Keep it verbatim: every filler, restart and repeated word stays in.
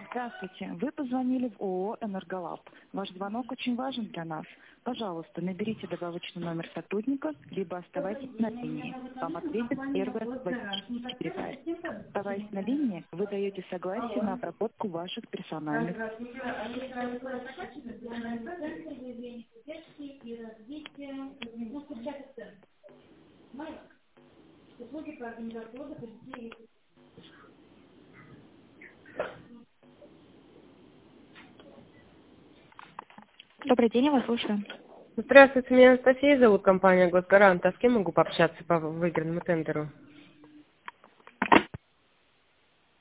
Здравствуйте. Вы позвонили в ООО «Энерголаб». Ваш звонок очень важен для нас. Пожалуйста, наберите добавочный номер сотрудника, либо оставайтесь на линии. Вам ответит первый освободительный секретарь. Оставаясь на линии, вы даете согласие на обработку ваших персональных. Добрый день, я вас слушаю. Здравствуйте, меня Анастасия зовут, компания «Госгарант». А с кем могу пообщаться по выигранному тендеру?